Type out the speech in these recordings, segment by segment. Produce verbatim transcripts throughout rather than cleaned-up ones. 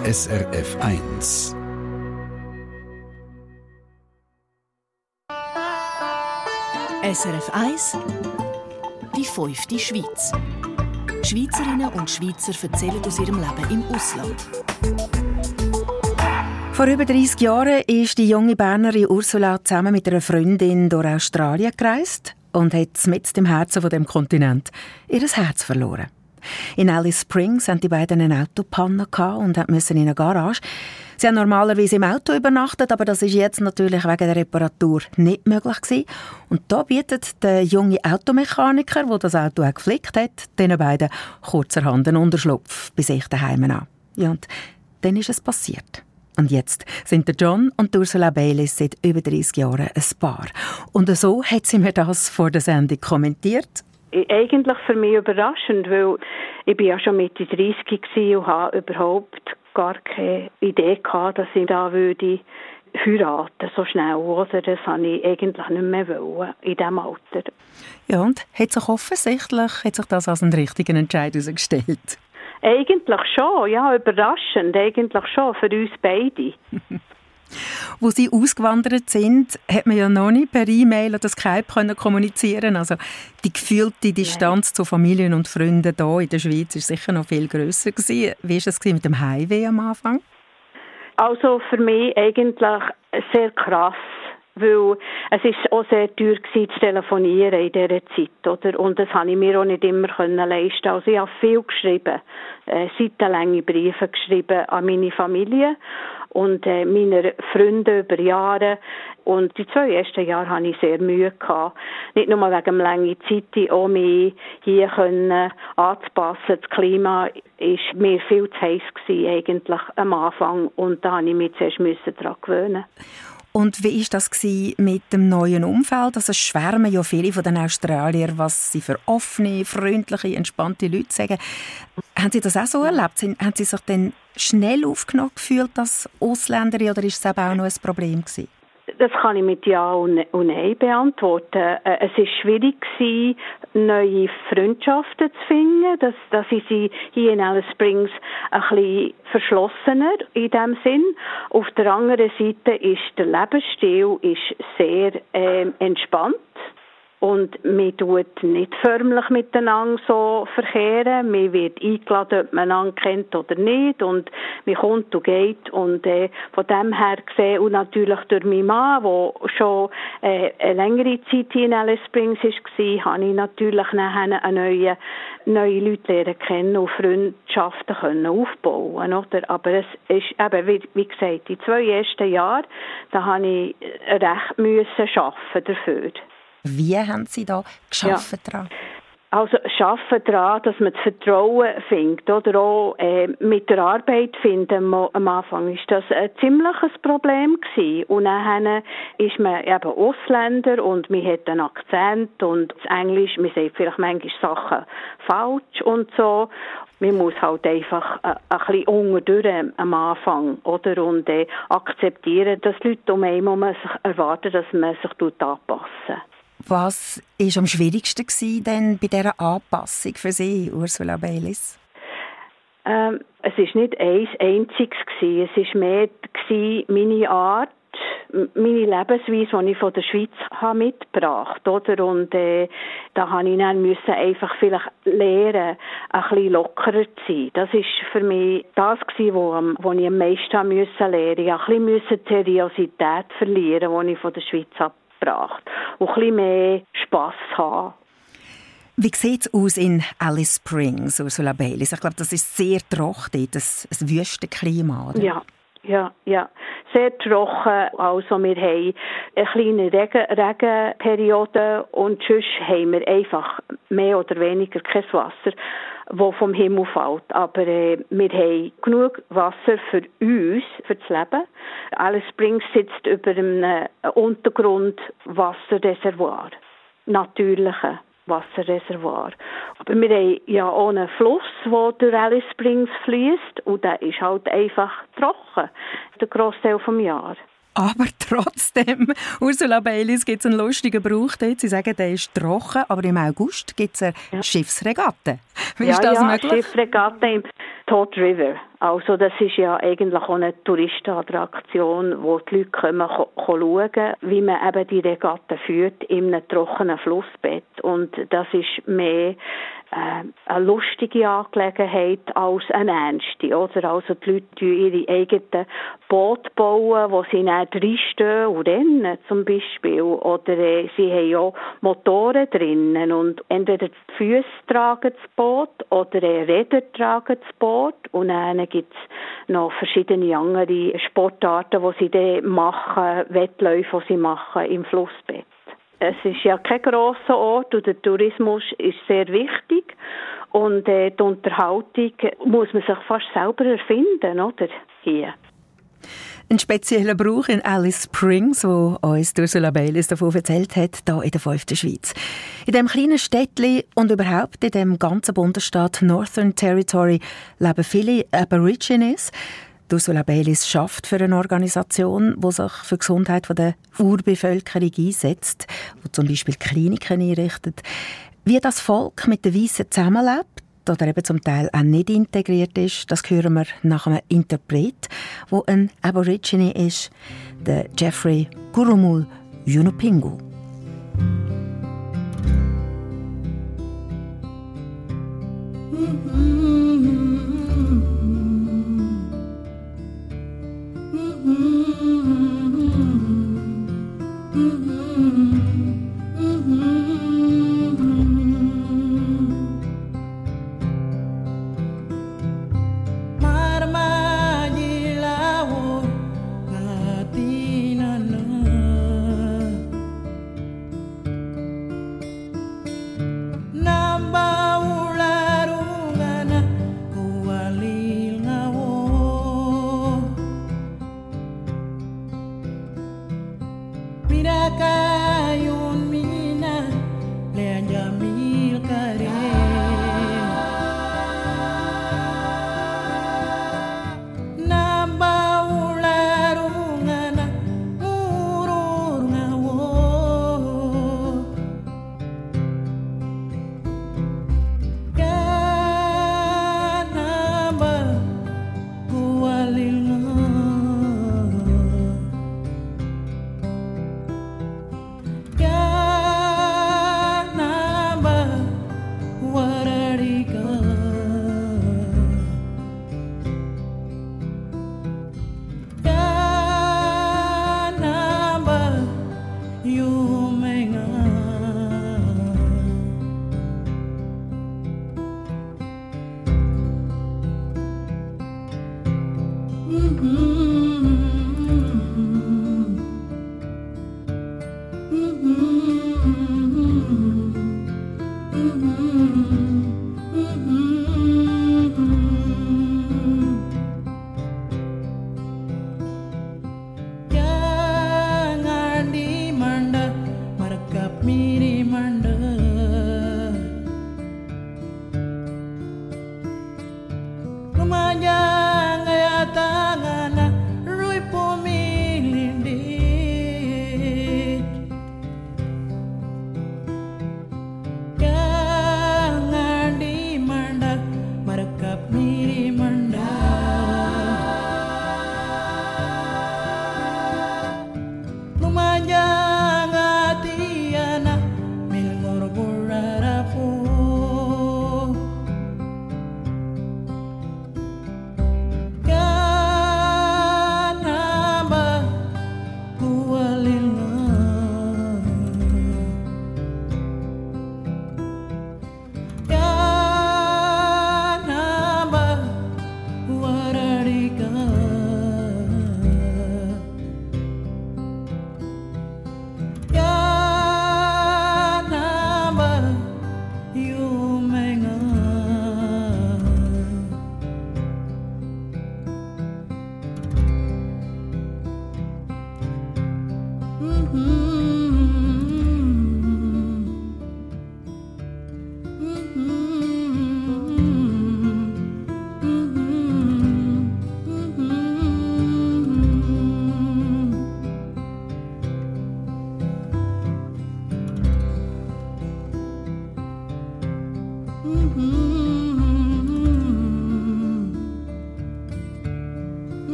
S R F eins. S R F eins, die fünfte Schweiz. Schweizerinnen und Schweizer erzählen aus ihrem Leben im Ausland. Vor über dreissig Jahren ist die junge Bernerin Ursula zusammen mit einer Freundin durch Australien gereist und hat mit dem Herzen von dem Kontinent ihr Herz verloren. In Alice Springs hatten die beiden eine Autopanne und mussten in eine Garage. Sie haben normalerweise im Auto übernachtet, aber das ist jetzt natürlich wegen der Reparatur nicht möglich gewesen. Und da bietet der junge Automechaniker, der das Auto auch geflickt hat, den beiden kurzerhand einen Unterschlupf bei sich daheim an. Ja, und dann ist es passiert. Und jetzt sind der John und Ursula Bayliss seit über dreissig Jahren ein Paar. Und so hat sie mir das vor der Sendung kommentiert. Eigentlich für mich überraschend, weil ich bin ja schon Mitte dreißig war und habe überhaupt gar keine Idee gehabt, dass ich da würde heiraten so schnell. Oder? Das wollte ich eigentlich nicht mehr wollen, in diesem Alter. Ja, und hat sich offensichtlich hat sich das als einen richtigen Entscheid herausgestellt? Eigentlich schon, ja, überraschend. Eigentlich schon, für uns beide. Wo sie ausgewandert sind, hat man ja noch nicht per E-Mail oder Skype können kommunizieren. Also die gefühlte Distanz Nein. zu Familien und Freunden hier in der Schweiz war sicher noch viel grösser gewesen. Wie war es mit dem Heimweh am Anfang? Also für mich eigentlich sehr krass. Weil es ist auch sehr teuer gewesen, zu telefonieren in dieser Zeit, oder? Und das konnte ich mir auch nicht immer leisten. Also ich habe viel geschrieben, äh, seitenlange Briefe geschrieben an meine Familie und äh, meine Freunde über Jahre. Und die zwei ersten Jahre hatte ich sehr Mühe gehabt. Nicht nur wegen der langen Zeit, auch mich hier können anzupassen. Das Klima war mir viel zu heiß gewesen, eigentlich am Anfang. Und da musste ich mich zuerst daran gewöhnen. Und wie war das mit dem neuen Umfeld? Also schwärmen ja viele von den Australiern, was sie für offene, freundliche, entspannte Leute sagen. Haben Sie das auch so erlebt? Haben Sie sich dann schnell aufgenommen gefühlt als Ausländerin oder war es auch noch ein Problem gewesen? Das kann ich mit Ja und Nein beantworten. Es war schwierig, neue Freundschaften zu finden. Das, das ist sie hier in Alice Springs ein bisschen verschlossener in diesem Sinn. Auf der anderen Seite ist der Lebensstil ist sehr ähm, entspannt. Und man tut nicht förmlich miteinander so verkehren. Man wird eingeladen, ob man einander kennt oder nicht. Und man kommt und geht. Und äh, von dem her gesehen, und natürlich durch meinen Mann, der schon äh, eine längere Zeit in Alice Springs war, habe ich natürlich nachher eine neue, neue Leute lernen kennen und Freundschaften können aufbauen. Oder? Aber es ist eben, wie, wie gesagt, die zwei ersten Jahre, da habe ich recht müssen arbeiten dafür. Wie haben Sie da geschafft ja. daran? Also arbeiten daran, dass man das Vertrauen findet. Oder auch äh, mit der Arbeit finden. Am Anfang war das ein ziemliches Problem gewesen. Und dann ist man eben Ausländer und man hat einen Akzent und das Englisch, man sagt vielleicht manchmal Sachen falsch und so. Man muss halt einfach äh, ein bisschen unterdurch am Anfang, oder? Und äh, akzeptieren, dass die Leute um einen herum sich erwarten, dass man sich anpassen. Was war am schwierigsten gewesen denn bei dieser Anpassung für Sie, Ursula Bayliss? Ähm, es war nicht eins einziges gewesen. Es war mehr gewesen, meine Art, meine Lebensweise, die ich von der Schweiz habe mitgebracht habe. Und äh, da musste ich dann müssen einfach vielleicht lernen, ein bisschen lockerer zu sein. Das war für mich das, was ich am meisten lernen musste. Ich musste ein bisschen die Seriosität verlieren, die ich von der Schweiz habe. Gebracht. Und ein bisschen mehr Spass haben. Wie sieht es aus in Alice Springs, Ursula Bayliss? Ich glaube, das ist sehr trocken, das ein Wüstenklima, oder? Ja, ja, ja. Sehr trocken. Also wir haben eine kleine Regen, Regenperiode und sonst haben wir einfach mehr oder weniger kein Wasser, das vom Himmel fällt. Aber äh, wir haben genug Wasser für uns, für das Leben. Alice Springs sitzt über einem Untergrundwasserreservoir, natürlichen Wasserreservoir. Aber wir haben ja auch einen Fluss, der durch Alice Springs fließt und der ist halt einfach trocken, der Grossteil des Jahres. Aber trotzdem, Ursula Bayliss, gibt es einen lustigen Brauch dort. Sie sagen, der ist trocken, aber im August gibt es eine ja. Schiffsregatte. Wie ja, ist das ja, möglich? Schiffsregatte im Todd River. Also das ist ja eigentlich auch eine Touristenattraktion, wo die Leute kommen, schauen, wie man eben die Regatta führt in einem trockenen Flussbett. Und das ist mehr äh, eine lustige Angelegenheit als eine ernste. Oder? Also die Leute bauen ihre eigenen Boote, bauen, wo sie dann reinstehen und rennen zum Beispiel. Oder äh, sie haben auch Motoren drinnen und entweder die Füße tragen das Boot oder äh, Räder tragen das Boot. Und dann gibt es noch verschiedene andere Sportarten, die sie dann machen, Wettläufe, die sie machen im Flussbett. Es ist ja kein grosser Ort und der Tourismus ist sehr wichtig. Und äh, die Unterhaltung muss man sich fast selber erfinden, oder? Hier. Ein spezieller Brauch in Alice Springs, wo uns Ursula Baylis davon erzählt hat, hier in der fünften Schweiz. In diesem kleinen Städtchen und überhaupt in dem ganzen Bundesstaat Northern Territory leben viele Aborigines. Ursula Baylis arbeitet für eine Organisation, die sich für die Gesundheit der Urbevölkerung einsetzt, die zum Beispiel Kliniken einrichtet. Wie das Volk mit den Weissen zusammenlebt oder eben zum Teil auch nicht integriert ist, das hören wir nach einem Interpret, der ein Aborigine ist, der Jeffrey Gurumul Yunupingu. Lumajang gaya tangan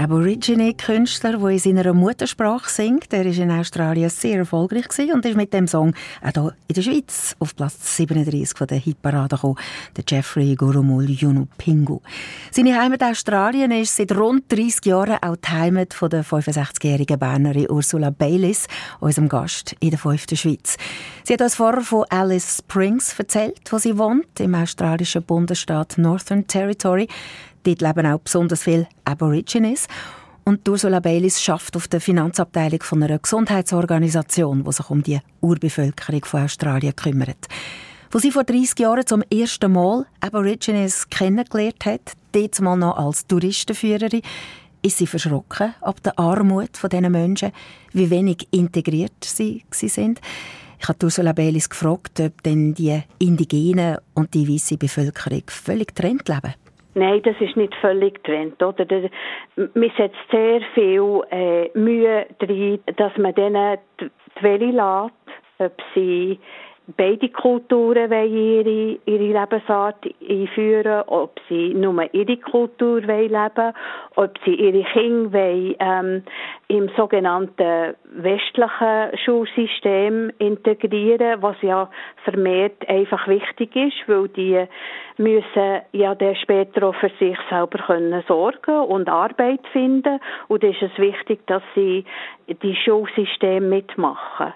Aborigine-Künstler, der in seiner Muttersprache singt. Er war in Australien sehr erfolgreich und ist mit dem Song auch hier in der Schweiz auf Platz siebenunddreißig von der Hitparade gekommen, der Jeffrey Gurrumul Yunupingu. Seine Heimat Australien ist seit rund dreissig Jahren auch die Heimat von der fünfundsechzigjährigen Bernerin Ursula Baylis, unserem Gast in der fünften Schweiz. Sie hat uns vorher von Alice Springs erzählt, wo sie wohnt, im australischen Bundesstaat Northern Territory. Dort leben auch besonders viele Aborigines. Und Ursula Baylis arbeitet auf der Finanzabteilung von einer Gesundheitsorganisation, die sich um die Urbevölkerung von Australien kümmert. Wo sie vor dreissig Jahren zum ersten Mal Aborigines kennengelernt hat, dort mal noch als Touristenführerin, ist sie verschrocken ab der Armut von diesen Menschen, wie wenig integriert sie sind. Ich habe Ursula Baylis gefragt, ob denn die Indigenen und die weisse Bevölkerung völlig getrennt leben. Nein, das ist nicht völlig getrennt. Oder? Man setzt sehr viel äh, Mühe rein, dass man denen die Welle lässt, ob sie beide Kulturen ihre, ihre Lebensart einführen, ob sie nur ihre Kultur leben wollen, ob sie ihre Kinder wollen, ähm, im sogenannten westlichen Schulsystem integrieren, was ja vermehrt einfach wichtig ist, weil die müssen ja dann später auch für sich selber können sorgen und Arbeit finden, und da ist es wichtig, dass sie die Schulsysteme mitmachen.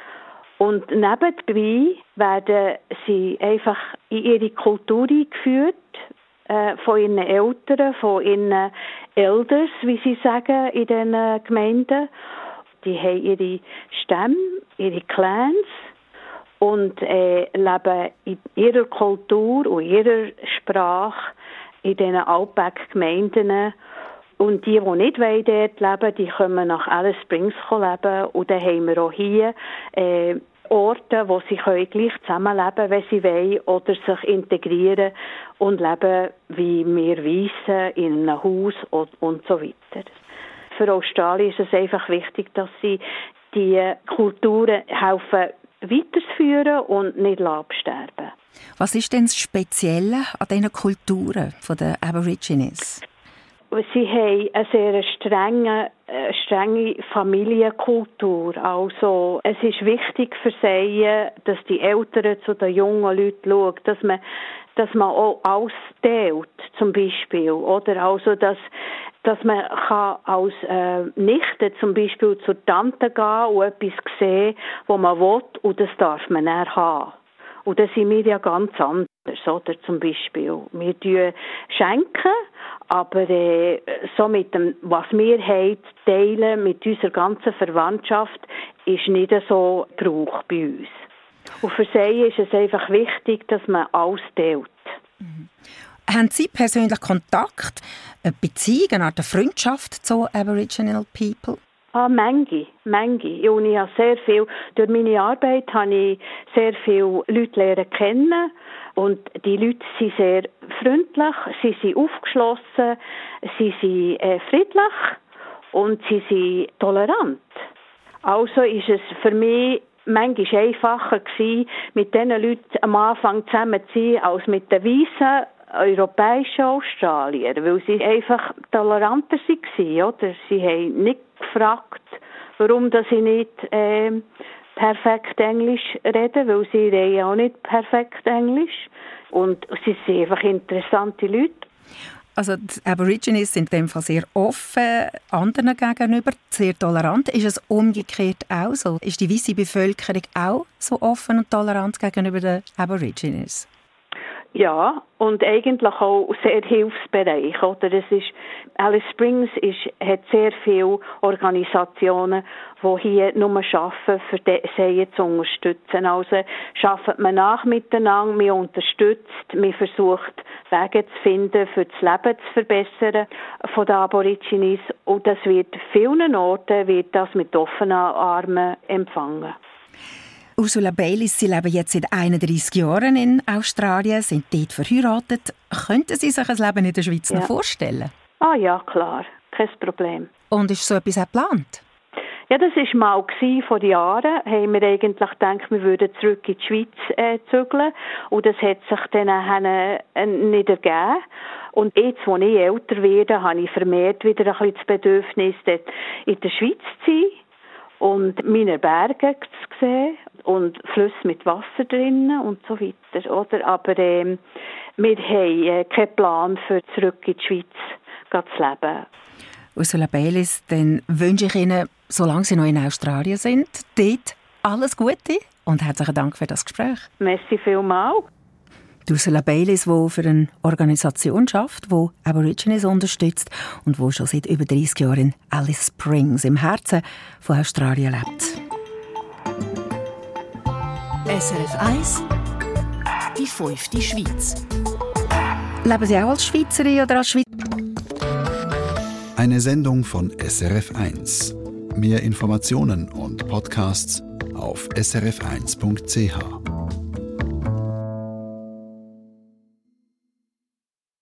Und nebenbei werden sie einfach in ihre Kultur eingeführt, äh, von ihren Eltern, von ihren Elders, wie sie sagen, in den Gemeinden. Die haben ihre Stämme, ihre Clans und äh, leben in ihrer Kultur und ihrer Sprache in diesen Outback-Gemeinden. Und die, die nicht dort leben, die können nach Alice Springs leben. Und dann haben wir auch hier äh, Orte, wo sie können gleich zusammenleben können, wenn sie wollen, oder sich integrieren und leben, wie wir Weissen, in einem Haus und, und so weiter. Für Australien ist es einfach wichtig, dass sie die Kulturen helfen weiterzuführen und nicht absterben. Was ist denn das Spezielle an diesen Kulturen der Aborigines? Sie haben eine sehr strenge, äh, strenge Familienkultur. Also, es ist wichtig für sie, dass die Eltern zu den jungen Leuten schauen, dass man, dass man auch alles teilt, zum Beispiel. Oder also, dass, dass man kann als äh, Nichte zum Beispiel zur Tante gehen und etwas sehen, was man will, und das darf man dann haben. Und das sind wir ja ganz anders, oder? Zum Beispiel. Wir tun schenken, aber äh, so mit dem, was wir haben, teilen mit unserer ganzen Verwandtschaft, ist nicht so Brauch bei uns. Und für sie ist es einfach wichtig, dass man alles teilt. Mhm. Haben Sie persönlich Kontakt, eine Beziehung, eine Art Freundschaft zu Aboriginal People? Ah, Menge, Menge. Und ich habe sehr viel, durch meine Arbeit habe ich sehr viele Leute lernen kennen. Und die Leute sind sehr freundlich, sie sind aufgeschlossen, sie sind äh, friedlich und sie sind tolerant. Also ist es für mich manchmal einfacher gewesen, mit diesen Leuten am Anfang zusammenzuziehen, als mit den weißen europäischen Australier, weil sie einfach toleranter waren, oder? Sie haben nicht gefragt, warum dass sie nicht äh, perfekt Englisch reden, weil sie reden auch nicht perfekt Englisch. Und sie sind einfach interessante Leute. Also die Aborigines sind in dem Fall sehr offen anderen gegenüber, sehr tolerant. Ist es umgekehrt auch so? Ist die weisse Bevölkerung auch so offen und tolerant gegenüber den Aborigines? Ja, und eigentlich auch sehr hilfsbereit. Oder? Es ist, Alice Springs ist, hat sehr viele Organisationen, die hier nur arbeiten, für sie zu unterstützen. Also arbeitet man nach miteinander, man unterstützt, man versucht Wege zu finden, für das Leben zu verbessern von den Aborigines. Und das wird vielen Orten wird das mit offenen Armen empfangen. Ursula Baylis, Sie leben jetzt seit einunddreissig Jahren in Australien, sind dort verheiratet. Könnten Sie sich ein Leben in der Schweiz ja. noch vorstellen? Ah ja, klar. Kein Problem. Und ist so etwas auch geplant? Ja, das war mal gewesen, vor Jahren. Haben wir eigentlich gedacht, wir würden zurück in die Schweiz äh, zügeln. Und das hat sich dann äh, nicht ergeben. Und jetzt, als ich älter werde, habe ich vermehrt wieder ein bisschen das Bedürfnis, dort in der Schweiz zu sein und meine Berge zu sehen und Flüsse mit Wasser drinnen und so weiter. Oder? Aber ähm, wir haben äh, keinen Plan, für zurück in die Schweiz zu leben. Ursula Baylis, dann wünsche ich Ihnen, solange Sie noch in Australien sind, dort alles Gute und herzlichen Dank für das Gespräch. Merci vielmals. Ursula Baylis, die für eine Organisation arbeitet, die Aborigines unterstützt und die schon seit über dreißig Jahren in Alice Springs im Herzen von Australien lebt. S R F eins, die fünfte Schweiz. Leben Sie auch als Schweizerin oder als Schweizer? Eine Sendung von S R F eins. Mehr Informationen und Podcasts auf s r f eins punkt c h.